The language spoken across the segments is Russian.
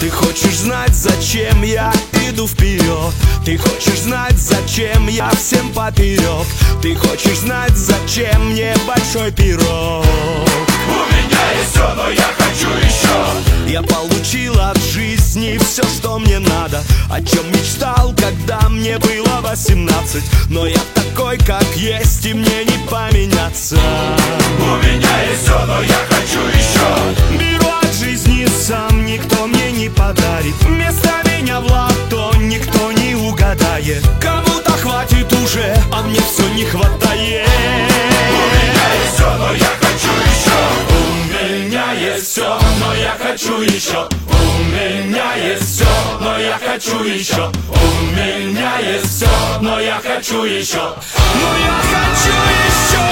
Ты хочешь знать, зачем я иду вперед? Ты хочешь знать, зачем я всем поперек? Ты хочешь знать, зачем мне большой пирог? У меня есть все, но я хочу еще. Я получил от жизни все, что мне надо, о чем мечтал, когда мне было 18. Но я такой, как есть, и мне не поменяться. У меня есть все, но я хочу еще. Беру от жизни сам, никто мне не подарит. Вместо меня в лото никто не угадает. Кому-то хватит уже, а мне все не хватает. У меня есть все, но я хочу еще. У меня есть все, но я хочу еще. У меня есть все, но я хочу еще. У меня есть все, но я хочу еще. Но я хочу еще.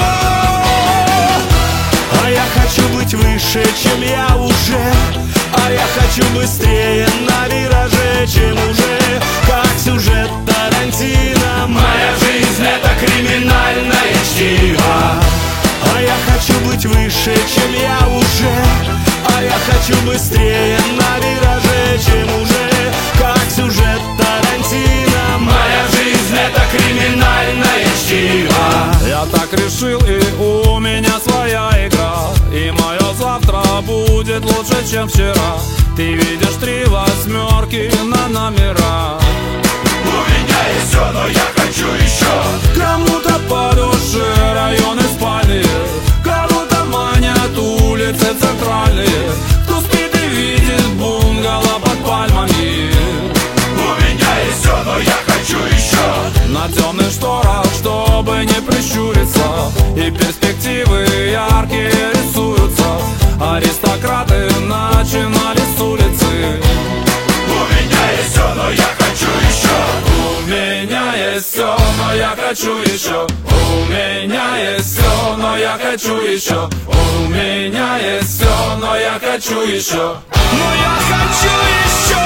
А я хочу быть выше, чем я уже. А я хочу быстрее на вираже, чем уже. Как сюжет Тарантино. Моя жизнь это криминальное чтиво. А я хочу быть выше, чем я уже. А я хочу быстрее на вираже, чем уже. Как сюжет Тарантино. Моя жизнь это криминальное чтиво. Я так решил, и у меня своя игра. И мое завтра будет лучше, чем вчера. Ты видишь 3 восьмерки на номера. У меня есть все, но я хочу еще. Кому-то по душе районы спальные, кого-то манят улицы центральные. Кто спит и видит бунгало под пальмами. У меня есть все, но я хочу еще. На темных шторах, чтобы не прищуриться, и перспективы яркие рисуются. Аристократы начинали с улицы. У меня есть все, но я хочу еще. У меня есть все, но я хочу еще. У меня есть все, но я хочу еще. У меня есть все, но я хочу еще. Но я хочу еще.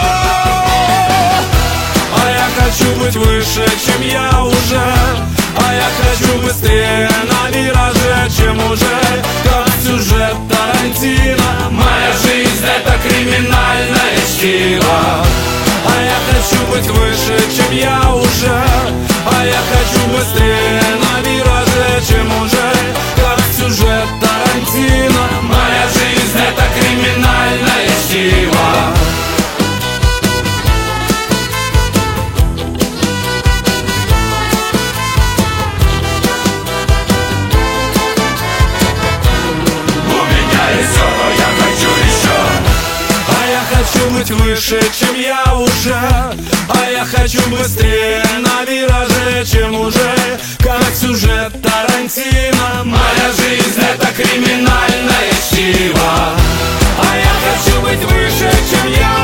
А я хочу быть выше, чем я уже. А я хочу быстрее на вираже, чем уже. Как сюжет Тарантино. Моя жизнь это криминальное чтиво. А я хочу быть выше, чем я уже. А я хочу быстрее на вираже, чем уже. Как сюжет Тарантино. Моя жизнь это криминальное чтиво. Быть выше, чем я уже. А я хочу быстрее на вираже, чем уже. Как сюжет Тарантино. Моя жизнь это криминальное чтиво. А я хочу быть выше, чем я